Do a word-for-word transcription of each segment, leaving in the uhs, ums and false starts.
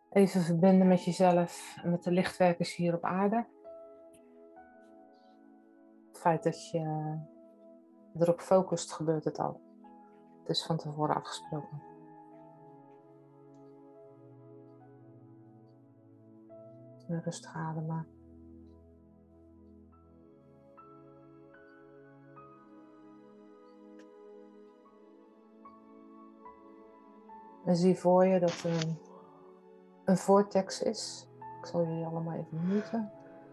Even verbinden met jezelf en met de lichtwerkers hier op aarde. Het feit dat je erop focust, gebeurt het al. Het is van tevoren afgesproken. En rustig ademen. En zie voor je dat er een, een vortex is. Ik zal jullie allemaal even muten.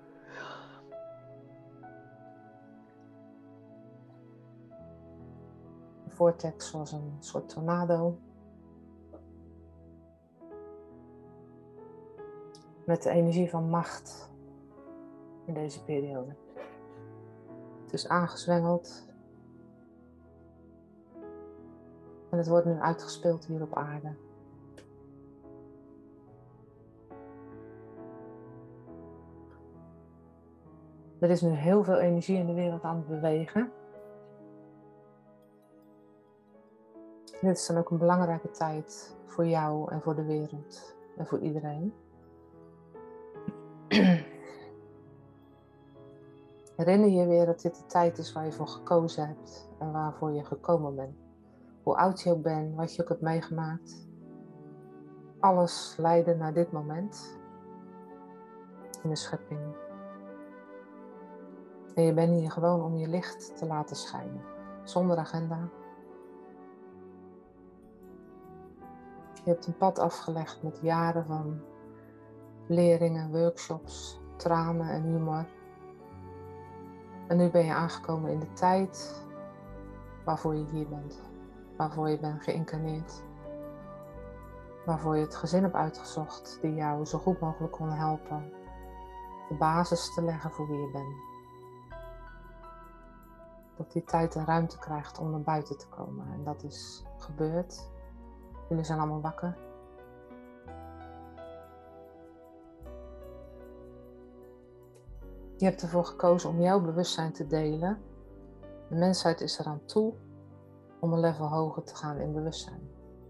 Een vortex zoals een soort tornado. Met de energie van macht in deze periode. Het is aangezwengeld. En het wordt nu uitgespeeld hier op aarde. Er is nu heel veel energie in de wereld aan het bewegen. Dit is dan ook een belangrijke tijd voor jou en voor de wereld en voor iedereen. Herinner je weer dat dit de tijd is waar je voor gekozen hebt en waarvoor je gekomen bent. Hoe oud je ook bent, wat je ook hebt meegemaakt. Alles leidde naar dit moment in de schepping. En je bent hier gewoon om je licht te laten schijnen. Zonder agenda. Je hebt een pad afgelegd met jaren van leringen, workshops, tranen en humor. En nu ben je aangekomen in de tijd waarvoor je hier bent. Waarvoor je bent geïncarneerd. Waarvoor je het gezin hebt uitgezocht die jou zo goed mogelijk kon helpen. De basis te leggen voor wie je bent. Dat die tijd en ruimte krijgt om naar buiten te komen. En dat is gebeurd. Jullie zijn allemaal wakker. Je hebt ervoor gekozen om jouw bewustzijn te delen. De mensheid is eraan toe om een level hoger te gaan in bewustzijn.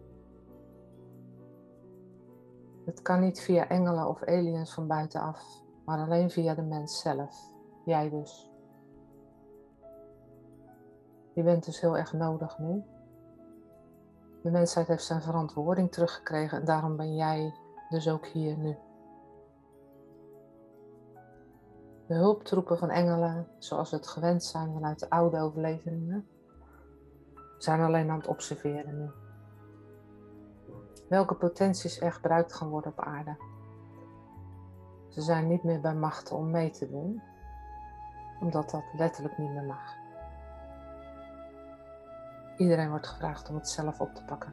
Het kan niet via engelen of aliens van buitenaf, maar alleen via de mens zelf. Jij dus. Je bent dus heel erg nodig nu. De mensheid heeft zijn verantwoording teruggekregen en daarom ben jij dus ook hier nu. De hulptroepen van engelen, zoals we het gewend zijn vanuit de oude overleveringen, zijn alleen aan het observeren nu. Welke potenties er gebruikt gaan worden op aarde. Ze zijn niet meer bij macht om mee te doen, omdat dat letterlijk niet meer mag. Iedereen wordt gevraagd om het zelf op te pakken.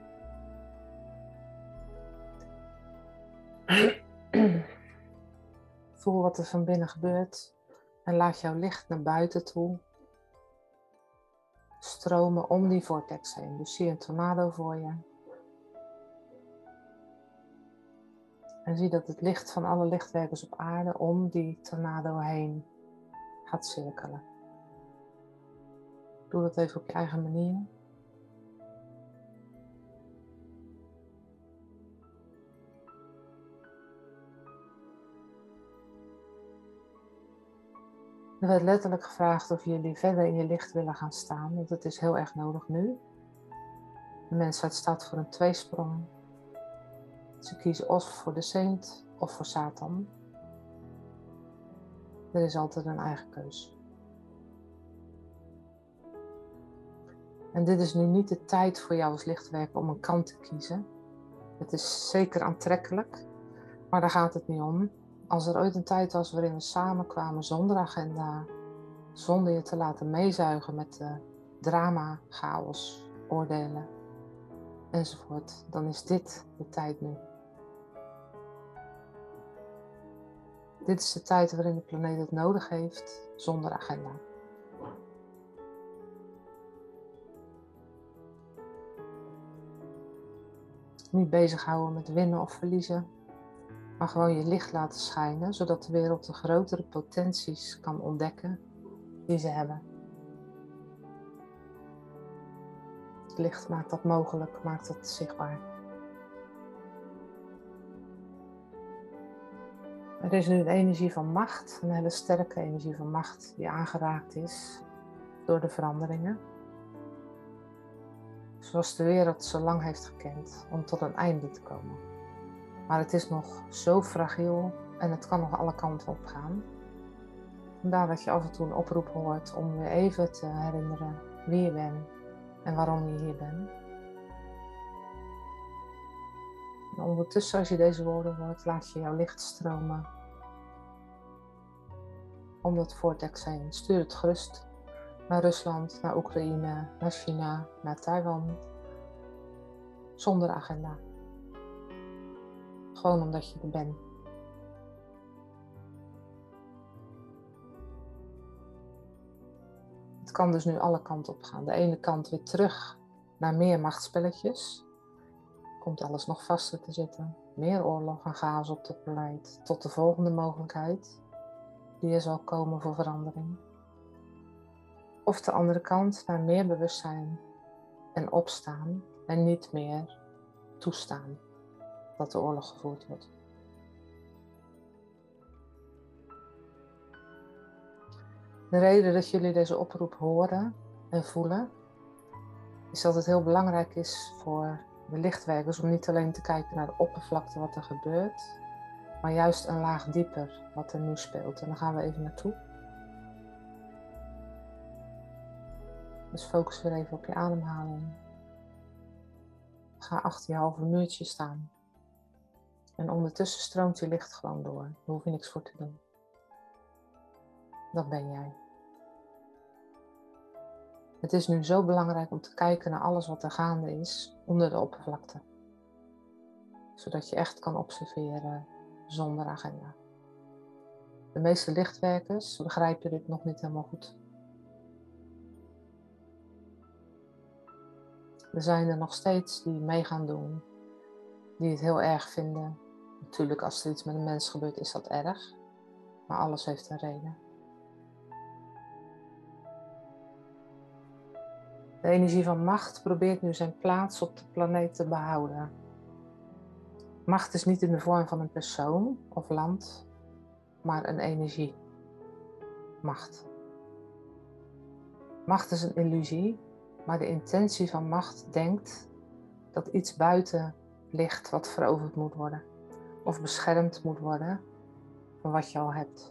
Voel wat er van binnen gebeurt en laat jouw licht naar buiten toe stromen om die vortex heen. Dus zie een tornado voor je. En zie dat het licht van alle lichtwerkers op aarde om die tornado heen gaat cirkelen. Doe dat even op je eigen manier. Er werd letterlijk gevraagd of jullie verder in je licht willen gaan staan, want het is heel erg nodig nu. De mensheid staat voor een tweesprong. Ze kiezen of voor de Saint of voor Satan. Er is altijd een eigen keus. En dit is nu niet de tijd voor jou als lichtwerker om een kant te kiezen. Het is zeker aantrekkelijk, maar daar gaat het niet om. Als er ooit een tijd was waarin we samenkwamen zonder agenda, zonder je te laten meezuigen met de drama, chaos, oordelen enzovoort, dan is dit de tijd nu. Dit is de tijd waarin de planeet het nodig heeft zonder agenda. Niet bezighouden met winnen of verliezen, maar gewoon je licht laten schijnen, zodat de wereld de grotere potenties kan ontdekken die ze hebben. Het licht maakt dat mogelijk, maakt het zichtbaar. Er is nu een energie van macht, een hele sterke energie van macht die aangeraakt is door de veranderingen. Zoals de wereld zo lang heeft gekend om tot een einde te komen. Maar het is nog zo fragiel en het kan nog alle kanten op gaan. Vandaar dat je af en toe een oproep hoort om weer even te herinneren wie je bent en waarom je hier bent. En ondertussen, als je deze woorden hoort, laat je jouw licht stromen om dat vortex heen. Stuur het gerust naar Rusland, naar Oekraïne, naar China, naar Taiwan. Zonder agenda. Gewoon omdat je er bent. Het kan dus nu alle kanten op gaan. De ene kant weer terug naar meer machtsspelletjes. Komt alles nog vaster te zitten. Meer oorlog en chaos op de planeet. Tot de volgende mogelijkheid die er zal komen voor verandering. Of de andere kant naar meer bewustzijn en opstaan en niet meer toestaan dat de oorlog gevoerd wordt. De reden dat jullie deze oproep horen en voelen, is dat het heel belangrijk is voor de lichtwerkers om niet alleen te kijken naar de oppervlakte wat er gebeurt, maar juist een laag dieper wat er nu speelt. En daar gaan we even naartoe. Dus focus weer even op je ademhaling. Ga achter je halve muurtje staan. En ondertussen stroomt je licht gewoon door. Daar hoef je niks voor te doen. Dat ben jij. Het is nu zo belangrijk om te kijken naar alles wat er gaande is onder de oppervlakte. Zodat je echt kan observeren zonder agenda. De meeste lichtwerkers begrijpen dit nog niet helemaal goed. Er zijn er nog steeds die mee gaan doen, die het heel erg vinden. Natuurlijk, als er iets met een mens gebeurt, is dat erg. Maar alles heeft een reden. De energie van macht probeert nu zijn plaats op de planeet te behouden. Macht is niet in de vorm van een persoon of land, maar een energie. Macht. Macht is een illusie, maar de intentie van macht denkt dat iets buiten ligt wat veroverd moet worden. Of beschermd moet worden van wat je al hebt.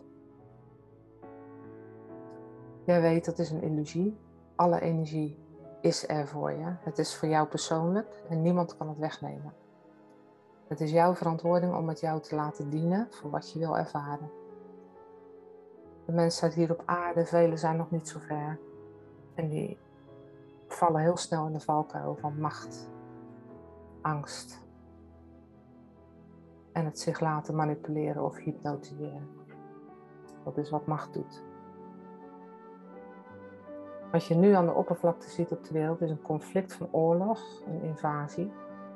Jij weet, dat is een illusie. Alle energie is er voor je. Het is voor jou persoonlijk en niemand kan het wegnemen. Het is jouw verantwoording om het jou te laten dienen voor wat je wil ervaren. De mensheid hier op aarde, velen zijn nog niet zo ver. En die vallen heel snel in de valkuil van macht, angst. En het zich laten manipuleren of hypnotiseren. Dat is wat macht doet. Wat je nu aan de oppervlakte ziet op de wereld is een conflict van oorlog, een invasie.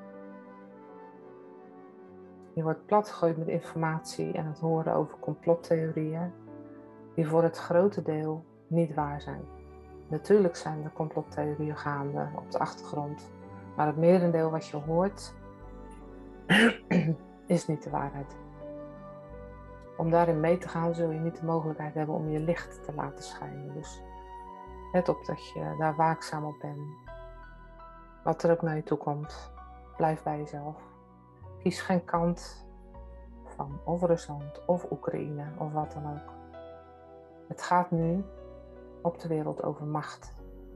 Je wordt platgegooid met informatie en het horen over complottheorieën die voor het grote deel niet waar zijn. Natuurlijk zijn er complottheorieën gaande op de achtergrond, maar het merendeel wat je hoort is niet de waarheid. Om daarin mee te gaan zul je niet de mogelijkheid hebben om je licht te laten schijnen. Dus let op dat je daar waakzaam op bent. Wat er ook naar je toe komt, blijf bij jezelf. Kies geen kant van of Rusland of Oekraïne of wat dan ook. Het gaat nu op de wereld over macht.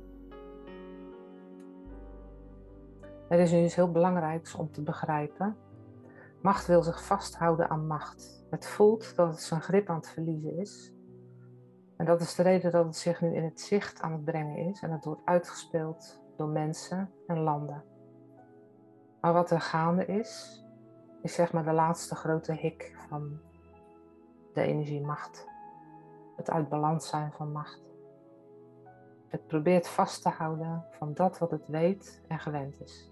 Er is nu iets heel belangrijks om te begrijpen. Macht wil zich vasthouden aan macht. Het voelt dat het zijn grip aan het verliezen is. En dat is de reden dat het zich nu in het zicht aan het brengen is. En het wordt uitgespeeld door mensen en landen. Maar wat er gaande is, is zeg maar de laatste grote hik van de energiemacht. Het uit balans zijn van macht. Het probeert vast te houden van dat wat het weet en gewend is.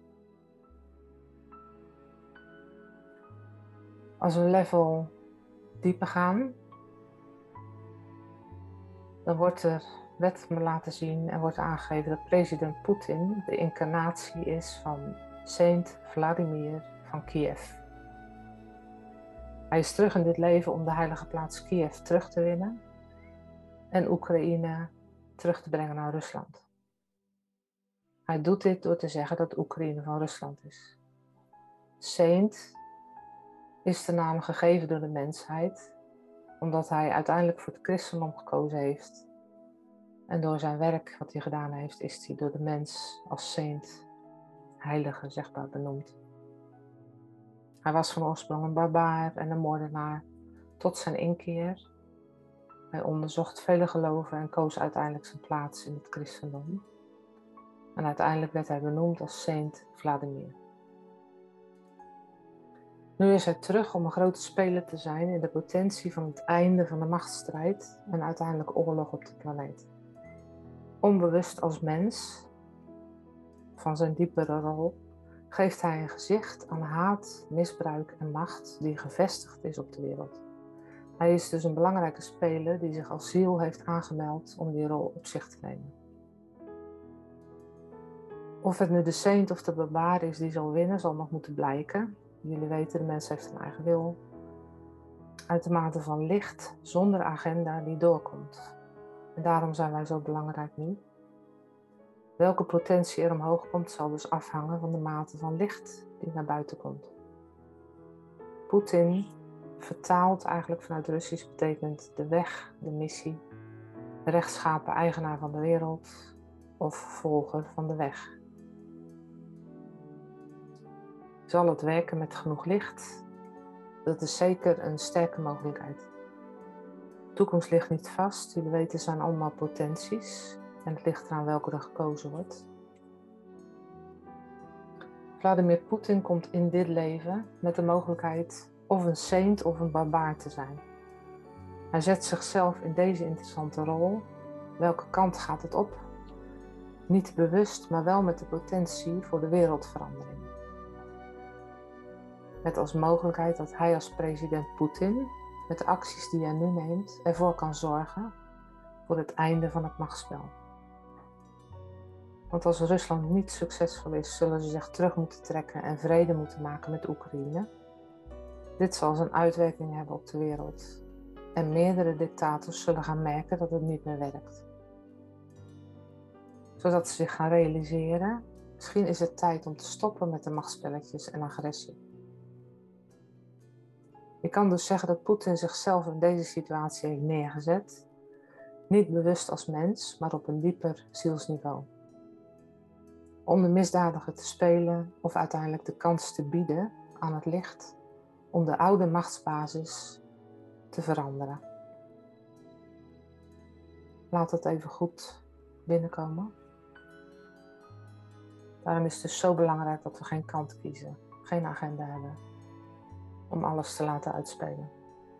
Als we een level dieper gaan, dan wordt er, werd me laten zien en wordt aangegeven dat president Poetin de incarnatie is van Saint Vladimir van Kiev. Hij is terug in dit leven om de heilige plaats Kiev terug te winnen en Oekraïne terug te brengen naar Rusland. Hij doet dit door te zeggen dat Oekraïne van Rusland is. Saint is de naam gegeven door de mensheid, omdat hij uiteindelijk voor het christendom gekozen heeft. En door zijn werk wat hij gedaan heeft, is hij door de mens als saint, heilige, zeg maar, benoemd. Hij was van oorsprong een barbaar en een moordenaar tot zijn inkeer. Hij onderzocht vele geloven en koos uiteindelijk zijn plaats in het christendom. En uiteindelijk werd hij benoemd als Saint Vladimir. Nu is hij terug om een grote speler te zijn in de potentie van het einde van de machtsstrijd en uiteindelijk oorlog op de planeet. Onbewust als mens, van zijn diepere rol, geeft hij een gezicht aan haat, misbruik en macht die gevestigd is op de wereld. Hij is dus een belangrijke speler die zich als ziel heeft aangemeld om die rol op zich te nemen. Of het nu de saint of de barbaar is die zal winnen, zal nog moeten blijken. Jullie weten, de mens heeft een eigen wil. Uit de mate van licht, zonder agenda, die doorkomt. En daarom zijn wij zo belangrijk nu. Welke potentie er omhoog komt, zal dus afhangen van de mate van licht die naar buiten komt. Poetin, vertaald eigenlijk vanuit Russisch, betekent de weg, de missie, rechtschapen eigenaar van de wereld of volger van de weg. Zal het werken met genoeg licht? Dat is zeker een sterke mogelijkheid. De toekomst ligt niet vast, jullie weten, het zijn allemaal potenties en het ligt eraan welke er gekozen wordt. Vladimir Poetin komt in dit leven met de mogelijkheid of een saint of een barbaar te zijn. Hij zet zichzelf in deze interessante rol. Welke kant gaat het op? Niet bewust, maar wel met de potentie voor de wereldverandering. Met als mogelijkheid dat hij als president Poetin, met de acties die hij nu neemt, ervoor kan zorgen voor het einde van het machtsspel. Want als Rusland niet succesvol is, zullen ze zich terug moeten trekken en vrede moeten maken met Oekraïne. Dit zal zijn uitwerking hebben op de wereld. En meerdere dictators zullen gaan merken dat het niet meer werkt. Zodat ze zich gaan realiseren, misschien is het tijd om te stoppen met de machtsspelletjes en agressie. Je kan dus zeggen dat Poetin zichzelf in deze situatie heeft neergezet, niet bewust als mens, maar op een dieper zielsniveau. Om de misdadiger te spelen of uiteindelijk de kans te bieden aan het licht om de oude machtsbasis te veranderen. Laat het even goed binnenkomen. Daarom is het dus zo belangrijk dat we geen kant kiezen, geen agenda hebben, om alles te laten uitspelen.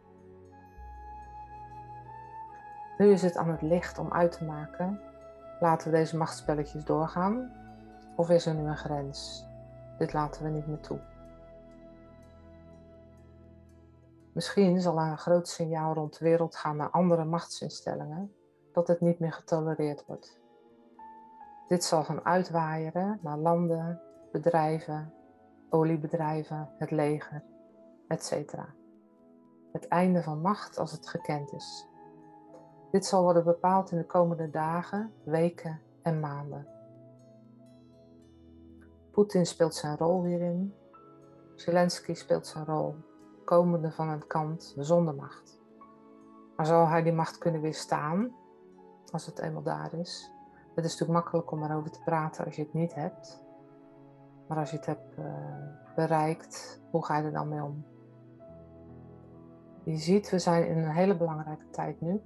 Nu is het aan het licht om uit te maken, laten we deze machtsspelletjes doorgaan, of is er nu een grens? Dit laten we niet meer toe. Misschien zal er een groot signaal rond de wereld gaan naar andere machtsinstellingen, dat het niet meer getolereerd wordt. Dit zal gaan uitwaaieren naar landen, bedrijven, oliebedrijven, het leger, et cetera. Het einde van macht als het gekend is. Dit zal worden bepaald in de komende dagen, weken en maanden. Poetin speelt zijn rol hierin. Zelensky speelt zijn rol, komende van een kant zonder macht. Maar zal hij die macht kunnen weerstaan, als het eenmaal daar is? Het is natuurlijk makkelijk om erover te praten als je het niet hebt. Maar als je het hebt uh, bereikt, hoe ga je er dan mee om? Je ziet, we zijn in een hele belangrijke tijd nu.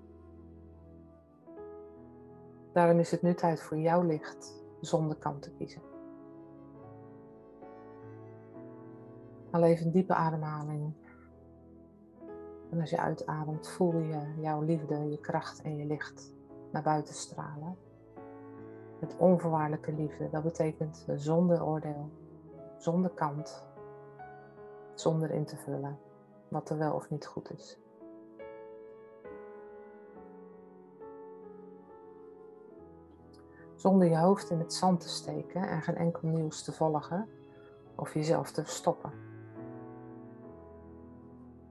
Daarom is het nu tijd voor jouw licht, zonder kant te kiezen. Haal even een diepe ademhaling. En als je uitademt, voel je jouw liefde, je kracht en je licht naar buiten stralen. Met onvoorwaardelijke liefde, dat betekent zonder oordeel, zonder kant, zonder in te vullen wat er wel of niet goed is. Zonder je hoofd in het zand te steken en geen enkel nieuws te volgen of jezelf te verstoppen.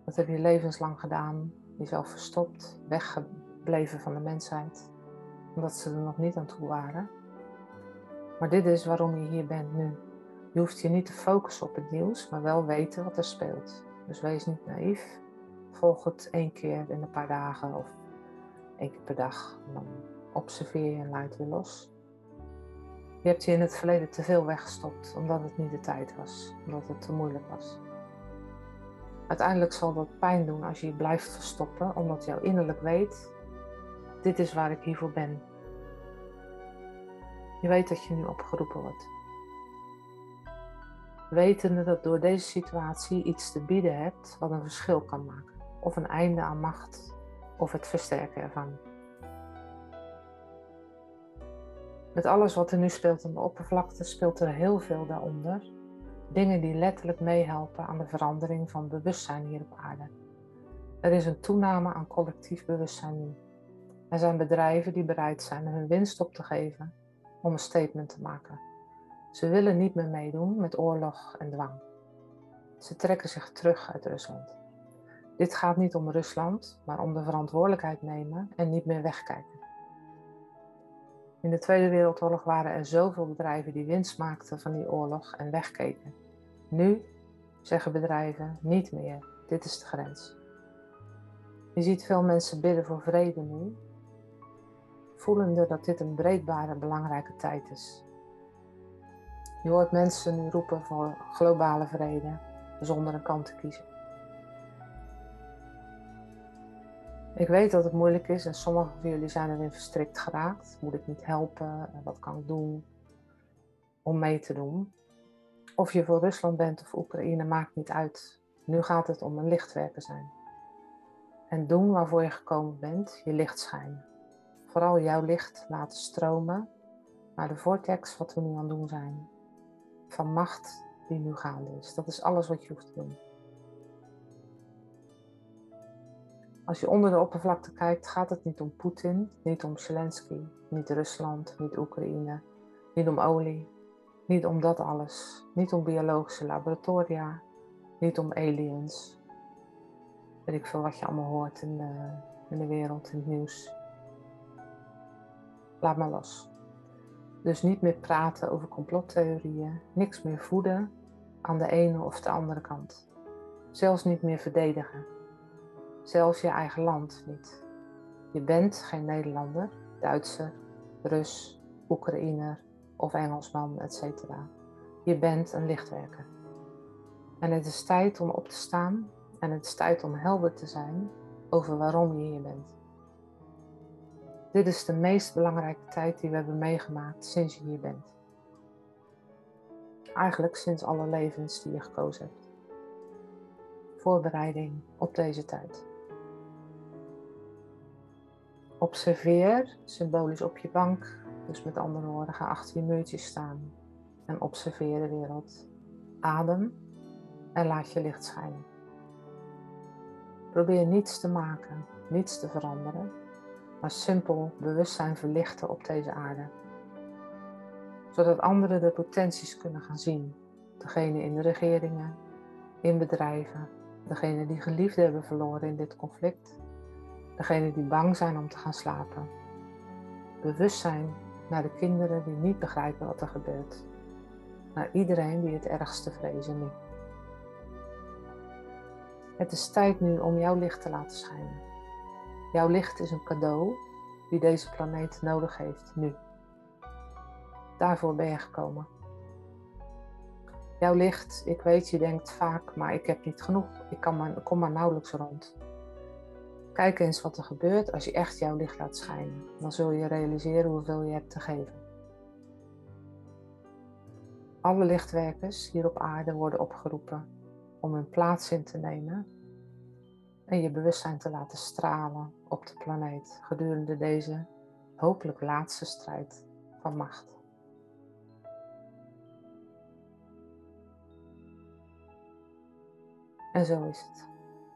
Dat heb je levenslang gedaan, jezelf verstopt, weggebleven van de mensheid, omdat ze er nog niet aan toe waren. Maar dit is waarom je hier bent nu. Je hoeft je niet te focussen op het nieuws, maar wel weten wat er speelt. Dus wees niet naïef. Volg het één keer in een paar dagen of één keer per dag. En dan observeer je en laat het weer los. Je hebt je in het verleden te veel weggestopt, omdat het niet de tijd was. Omdat het te moeilijk was. Uiteindelijk zal dat pijn doen als je je blijft verstoppen, omdat jouw innerlijk weet, dit is waar ik hiervoor ben. Je weet dat je nu opgeroepen wordt. Wetende dat door deze situatie iets te bieden hebt wat een verschil kan maken. Of een einde aan macht, of het versterken ervan. Met alles wat er nu speelt aan de oppervlakte, speelt er heel veel daaronder. Dingen die letterlijk meehelpen aan de verandering van bewustzijn hier op aarde. Er is een toename aan collectief bewustzijn nu. Er zijn bedrijven die bereid zijn hun winst op te geven om een statement te maken. Ze willen niet meer meedoen met oorlog en dwang. Ze trekken zich terug uit Rusland. Dit gaat niet om Rusland, maar om de verantwoordelijkheid nemen en niet meer wegkijken. In de Tweede Wereldoorlog waren er zoveel bedrijven die winst maakten van die oorlog en wegkeken. Nu zeggen bedrijven niet meer, dit is de grens. Je ziet veel mensen bidden voor vrede nu, voelende dat dit een breekbare, belangrijke tijd is. Je hoort mensen nu roepen voor globale vrede, zonder een kant te kiezen. Ik weet dat het moeilijk is en sommigen van jullie zijn erin verstrikt geraakt. Moet ik niet helpen? Wat kan ik doen om mee te doen? Of je voor Rusland bent of Oekraïne, maakt niet uit. Nu gaat het om een lichtwerker zijn. En doen waarvoor je gekomen bent, je licht schijnen. Vooral jouw licht laten stromen naar de vortex wat we nu aan het doen zijn. Van macht die nu gaande is. Dat is alles wat je hoeft te doen. Als je onder de oppervlakte kijkt, gaat het niet om Poetin, niet om Zelensky, niet Rusland, niet Oekraïne, niet om olie, niet om dat alles, niet om biologische laboratoria, niet om aliens. Weet ik veel wat je allemaal hoort in de, in de wereld, in het nieuws. Laat maar los. Dus niet meer praten over complottheorieën, niks meer voeden aan de ene of de andere kant. Zelfs niet meer verdedigen. Zelfs je eigen land niet. Je bent geen Nederlander, Duitser, Rus, Oekraïner of Engelsman, et cetera. Je bent een lichtwerker. En het is tijd om op te staan en het is tijd om helder te zijn over waarom je hier bent. Dit is de meest belangrijke tijd die we hebben meegemaakt sinds je hier bent. Eigenlijk sinds alle levens die je gekozen hebt. Voorbereiding op deze tijd. Observeer, symbolisch op je bank, dus met andere woorden, ga achter je muurtje staan en observeer de wereld. Adem en laat je licht schijnen. Probeer niets te maken, niets te veranderen, maar simpel bewustzijn verlichten op deze aarde. Zodat anderen de potenties kunnen gaan zien. Degene in de regeringen, in bedrijven, degene die geliefden hebben verloren in dit conflict, degene die bang zijn om te gaan slapen. Bewustzijn naar de kinderen die niet begrijpen wat er gebeurt. Naar iedereen die het ergste vrezen nu. Het is tijd nu om jouw licht te laten schijnen. Jouw licht is een cadeau die deze planeet nodig heeft nu. Daarvoor ben je gekomen. Jouw licht, ik weet, je denkt vaak, maar ik heb niet genoeg. Ik kan maar, kom maar nauwelijks rond. Kijk eens wat er gebeurt als je echt jouw licht laat schijnen. Dan zul je realiseren hoeveel je hebt te geven. Alle lichtwerkers hier op aarde worden opgeroepen om hun plaats in te nemen en je bewustzijn te laten stralen op de planeet gedurende deze hopelijk laatste strijd van macht. En zo is het.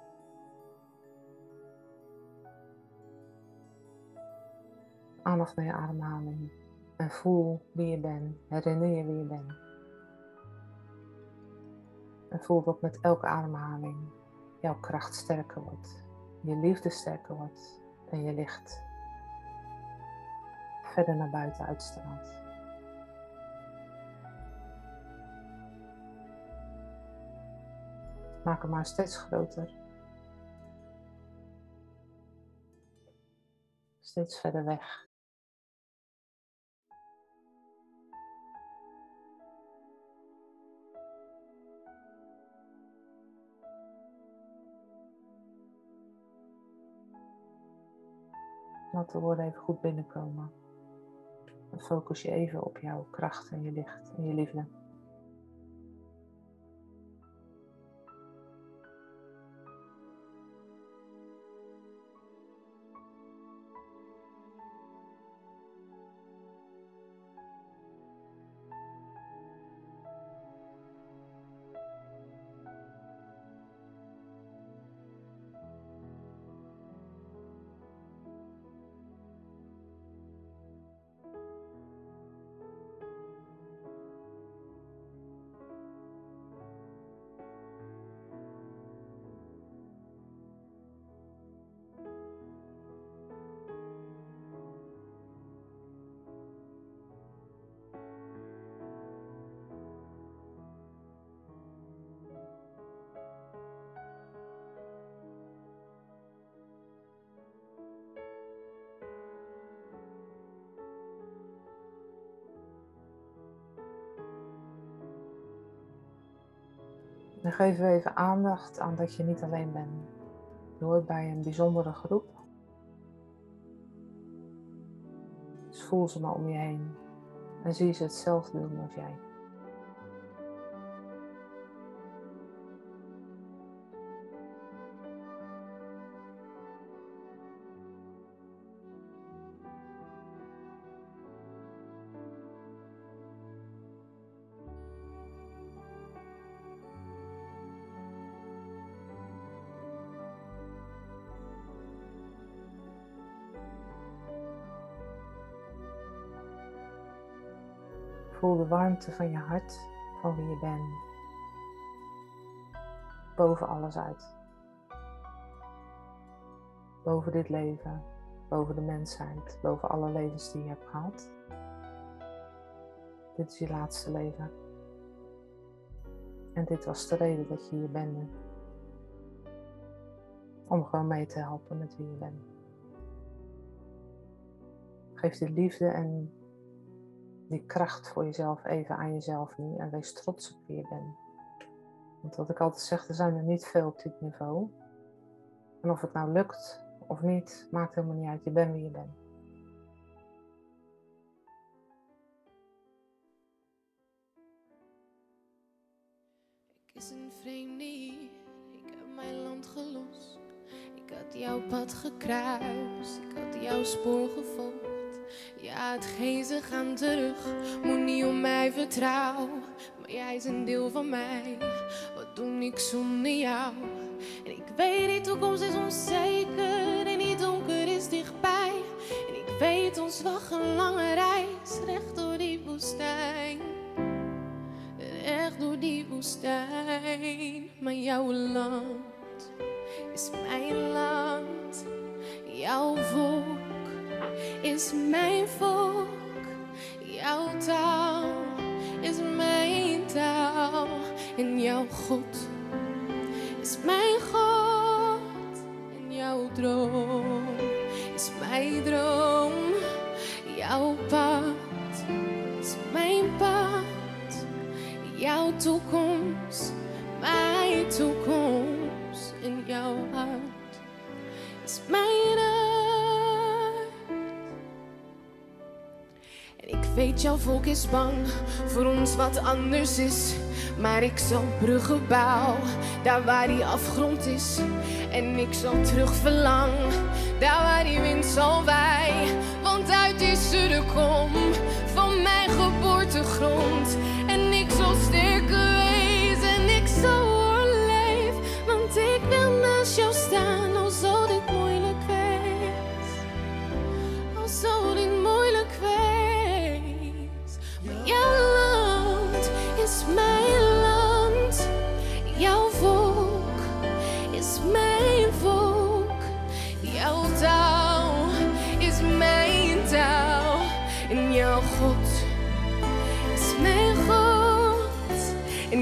Aandacht naar je ademhaling en voel wie je bent. Herinner je wie je bent. En voel dat met elke ademhaling jouw kracht sterker wordt, je liefde sterker wordt en je licht verder naar buiten uitstraalt. Maak hem maar steeds groter. Steeds verder weg. Laat de woorden even goed binnenkomen. En focus je even op jouw kracht en je licht en je liefde. Dan geven we even aandacht aan dat je niet alleen bent. Je hoort bij een bijzondere groep. Dus voel ze maar om je heen. En zie ze hetzelfde doen als jij. Voel de warmte van je hart, van wie je bent, boven alles uit. Boven dit leven, boven de mensheid, boven alle levens die je hebt gehad. Dit is je laatste leven. En dit was de reden dat je hier bent. Om gewoon mee te helpen met wie je bent. Geef die liefde en die kracht voor jezelf even aan jezelf nu en wees trots op wie je bent. Want wat ik altijd zeg, er zijn er niet veel op dit niveau. En of het nou lukt of niet, maakt helemaal niet uit. Je bent wie je bent. Ik is een vreemde hier, ik heb mijn land gelost. Ik had jouw pad gekruist, ik had jouw spoor gevolgd. Ja, hetgeen ze gaan terug, moet niet om mij vertrouwen. Maar jij is een deel van mij, wat doe ik zonder jou? En ik weet, die toekomst is onzeker en die donker is dichtbij. En ik weet, ons wacht een lange reis, recht door die woestijn. Recht door die woestijn. Maar jouw land is mijn land, jouw volk is mijn volk, jouw taal is mijn taal en jouw God is mijn God en jouw droom is mijn droom, jouw pad is mijn pad, jouw toekomst mijn toekomst en jouw hart is mijn hart. Ik weet, jouw volk is bang voor ons wat anders is. Maar ik zal bruggen bouwen, daar waar die afgrond is. En ik zal terug verlangen, daar waar die wind zal waaien. Want uit die sudden kom van mijn geboortegrond. En ik zal sterker wezen en ik zal overleven. Want ik wil naast jou staan, al zal dit moeilijk wees. Al zal dit moeilijk wees. Jouw land is mijn land, jouw volk is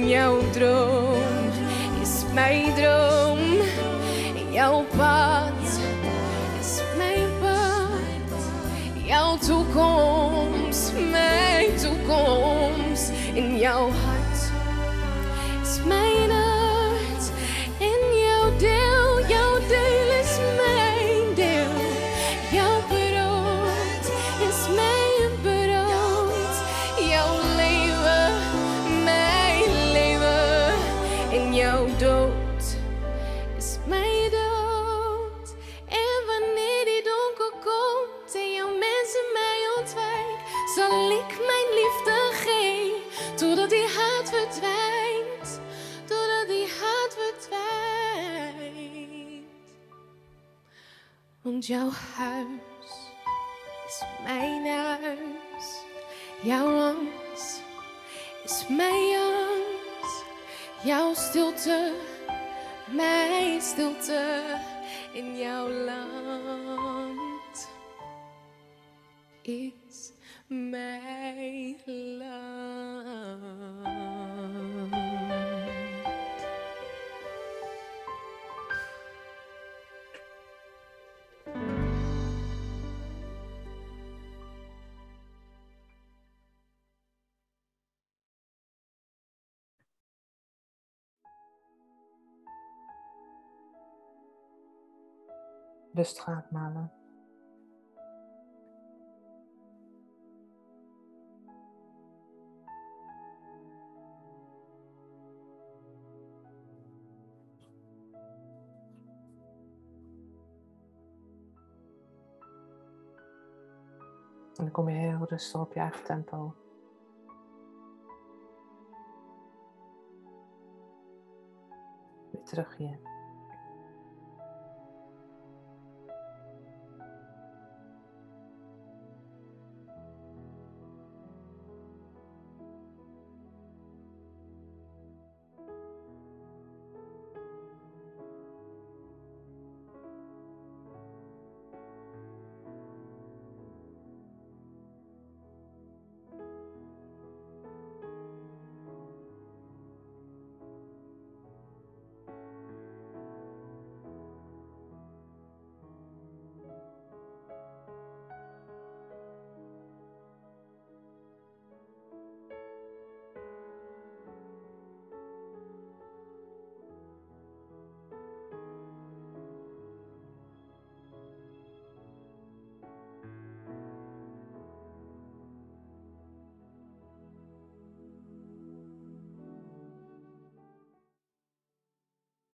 En jouw droom is mijn droom. En jouw pad is mijn pad. Jouw toekomst, mijn toekomst. In jouw hart is mijn hart. En jouw deel, jouw deel is mijn deel. Jouw brood is mijn brood. Jouw leven, mijn leven. En jouw dood is mijn dood. En wanneer die donker komt en jouw mensen mij ontwijken, zal ik mijn liefde geven, totdat die haat verdwijnt, totdat die haat verdwijnt. Want jouw huis is mijn huis, jouw angst is mijn angst, jouw stilte, mijn stilte, in jouw land is mijn land. Rustig ademhalen. En dan kom je heel rustig op je eigen tempo. Weer terug hier.